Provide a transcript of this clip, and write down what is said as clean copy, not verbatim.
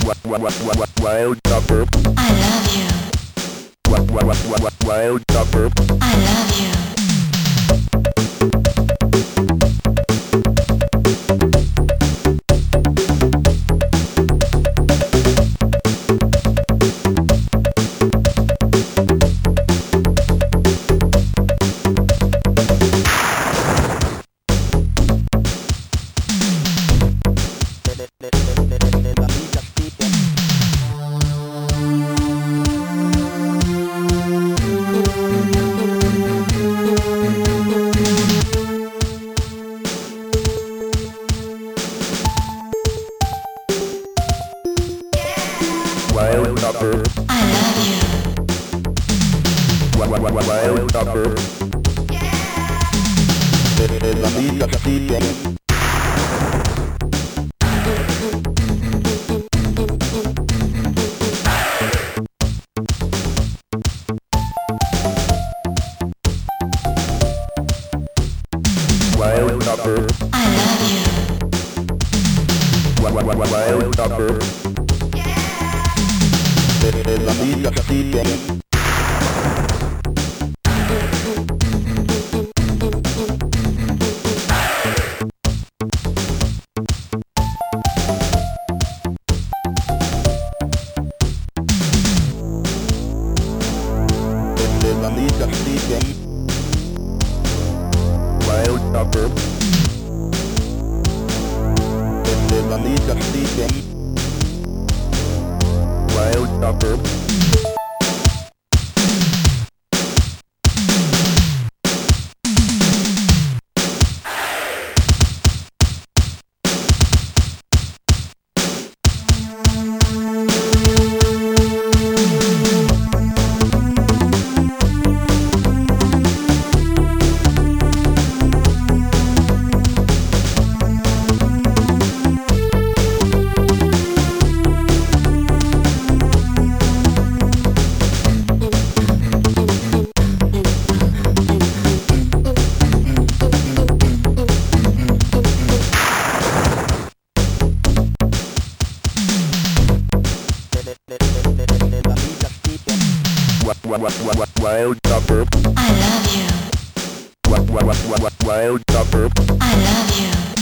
Wild chopper. I love you. Wild chopper. I love you. Wild chopper. I love you. Wild chopper. La vita sigue. Wild chopper. I love you. Wild chopper. La vita sigue. La vita sigue. Wild chopper. La vita sigue. Wild chopper. Wild chopper. I love you. Wild chopper. I love you.